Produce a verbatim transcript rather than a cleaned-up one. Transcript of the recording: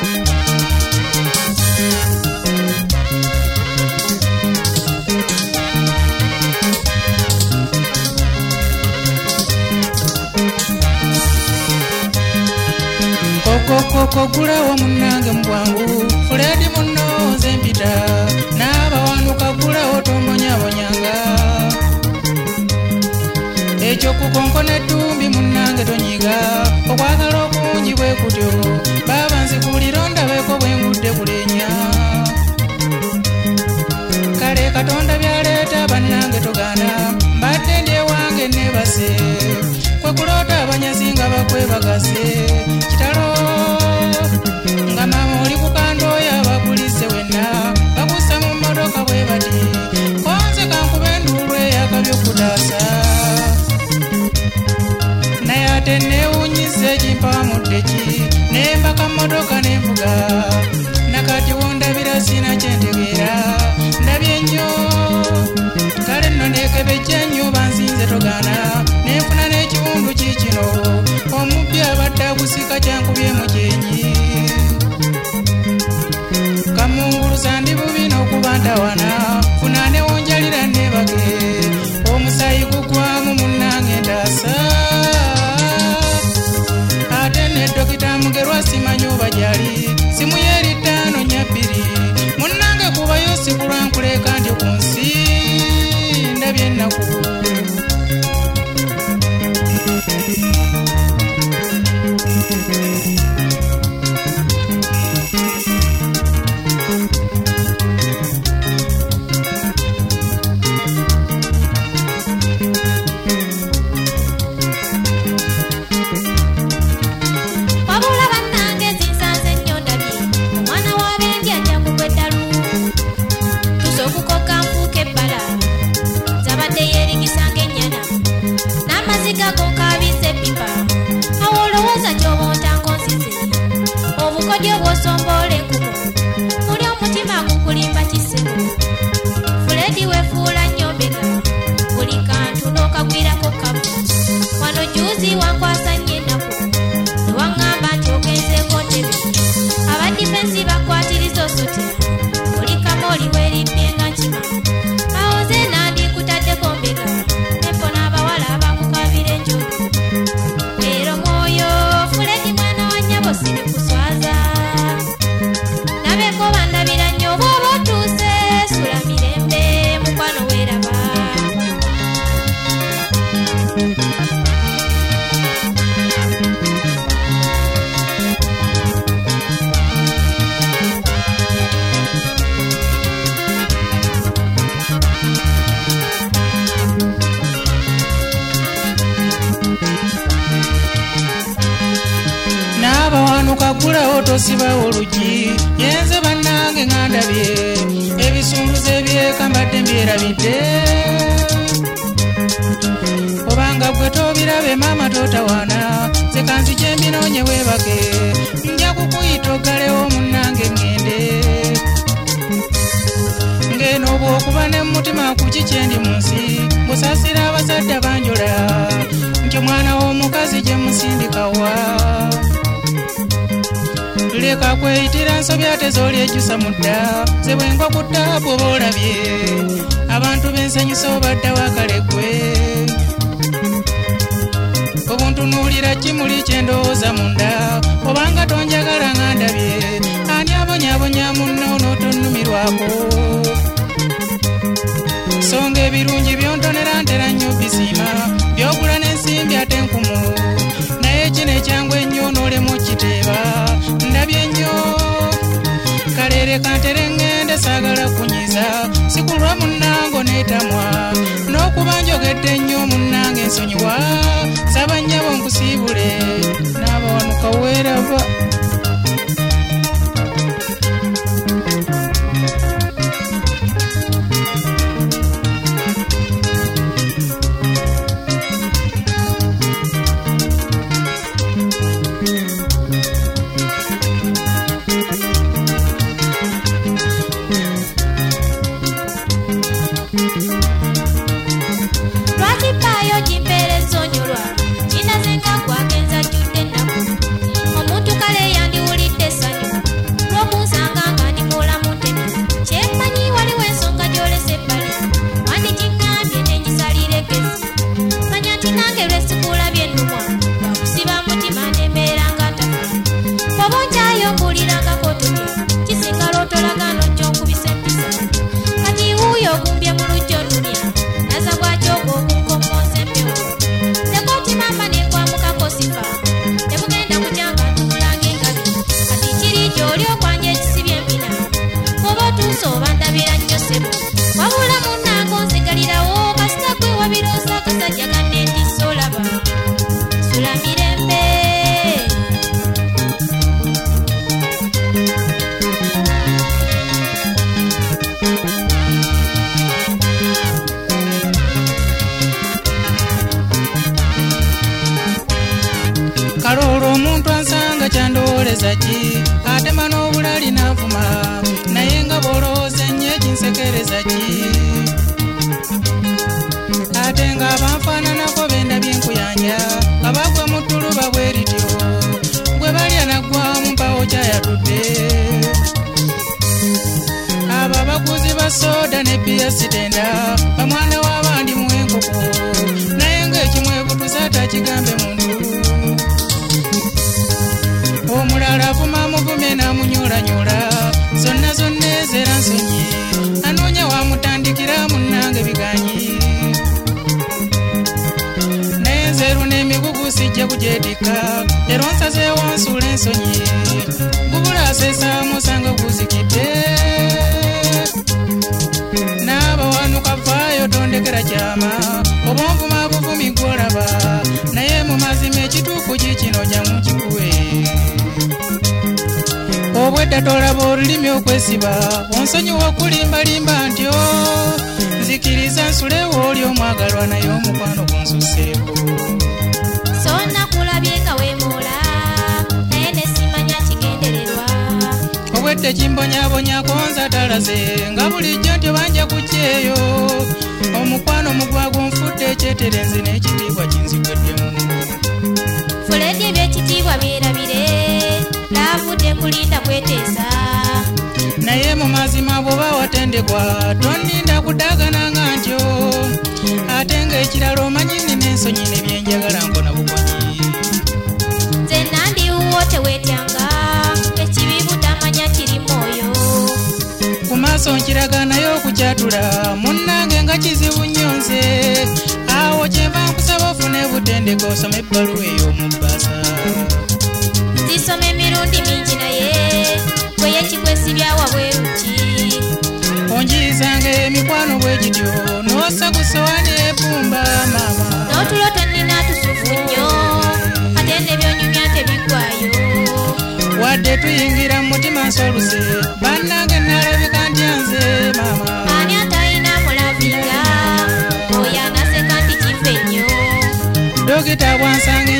Koko gulawo munange mbwangu Fuledi muno nze mpita n'abawanuka gulawo tombonyabonyanga ekyo kukonkona ettumbi munange tonyiga okwagala okungi bwe kutyo baba nzikulira ondabeko bwe ngudde kulenya kale Katonda byaleeta bannange togaana mbadde ndi ewange nebase kwe kuloota abanyazi nga bakwebagase kitalo nga mama oli kukandooya bakulise wenna bakussa mu mmotoka bwe bati konze kankube enduulu eyakabyokutaasa naye ate neewunyisa ekimpawamudde ki nembaka mmotoka nenvuga nakati wondabira sina kyentegeera ndabye nnyo kale nno neekebejja nnyo bansinze togaana nenfuna n'ekiwundu kiikino omubbi abadde agusika kyankubyemu kyenyi kamungulusa ndi bubi n'okuba ntawana funa newonjalira nebage omusayi gugwamu munnange ndaasa ate ne dokita Mugerwa simanyi oba gyali simu yeri ttaano nyabbiri munnange kubayo sikulwa nkuleka nti ku nsi ndabye ennaku Fuledi wefuula nnyo mbega buli kantu n'okagwirako kabu wano juzi wankwasa nnyo ennaku ne waŋŋamba nti ogenzeeko ntebe abadifensi bakwatiriza osote buli kamooli weeridde nga nkima awo nze nandikutaddeko mbega nepo n'abawala abakukabira enjolo weero mwoyo Fuledi mwana wa nnyabo sirikuswaza nabeko bandabira nnyo bw'oba otuuse sula mirembe mukwano weeraba n'abawanuka gulawo tosibawo oluggi yenze bannange nga ndabye ebisunduzo ebyeka mbadde mbyerabidde obanga gwe tobirabe maama totawaana nze kanzije mbinoonye weebake nja kukuyita oggalewo munnange ŋŋende ng'eno bw'okuba ne mmutima ku kikyendi mu nsi mbusasira abazadde banjola nti omwana w'omukazi gye musindikawa leka kweyitira nsobi ate z'oli ejjusa mudda ze bwengo ku ttaapu oba olabye abantu b'ensanyusa obadde wakale ggwe obuntunuulira kimuli kyendowooza munda obanga tonjagala nga ndabye ani abonyaabonya munno n'otonnumirwako songa ebirungi byontonera ntera nnyo bisiima byogula n'ensimbi ate nkumu naye kino ekyangu ennyo n'olemu kiteeba ndabye nnyo kaleere kantere ŋŋende saagala kunyiza sikulwa munnango neetamwa n'okuba njogedde nnyo munnange ensonyiwa saba nnyabo nkusiibule n'abawanuka weeraba lwaki ppaayo gimpeereza onyolwa kinaze nga gwagenza jjudde ennaku omuntu kale atema n'obulali n'avuma naye nga bw'olowooza ennyo ekinsekereza ki ate nga abanfaananako bendabye enkuyanja abagwa mu ttuluba bwe lityo gwe balya naggwa mu mpawo kyayatudde abo abaguzi ba soda ne biya sitenda bamwana w'abandi mu enkoko naye ng'ekimwebutuza atakigambe muntu omulala avuma muvumye n'amunyoolanyola zonna zonna ezeera nsonyi anoonya wamutandikira munnange biganyi naye nzeeru n'emigugu sijja kugyedika ero nsazeewo nsuula ensonyi gubulaseesa musanga guzikidde n'abawanuka vaayo tondekera kyama oba onvuma buvumi gw'olaba naye mu mazima ekituufu kikino jamu kikuwe obwedda tolaba olulimi okwesiba onsonyiwa okulimbalimba ntyo nzikiriza nsulewo oli omwagalwa naye omukwano gunsuseeko so nakulabye nga weemoola naye nesimanya kigendererwa obwedde kimbonyabonyako nza talaze nga bulijjo ntyo banja kukyeyo omukwano mugwago nfudde ekyeterenzi n'ekitiibwa kinzigweddemu fuledi ebyekitiibwa byerabire laavudde kulinda kweteesa naye mu mazima bw'oba watendekwa tonninda kudagananga ntyo ate ng'ekirala omanyi nina ensonyi nebyenjagala nkona bukonyi nze nandiwuwo teweetyanga ekibi butamanya kiri mwoyo ku maaso nkiraga naye okukyatula munnange nga kizibu nnyo nze awo kyenva nkusaba ofune butendeka osome ebbaluwa ey'omubbasa zisoma emirundi mingi naye bweyekikwesibyawa bweruki onjiyizanga emikwano bwe gityo n'ossa ku sowaani ebumba maama n'otulo tonnina tusufu nnyo ate nebyonyumya tebiggwayo wadde tuyingira mu mutima nsoluse bannange nalabika ntya nze maama ani atalina mulaviga oyo anaseka nti kife nnyo dokita bwansanga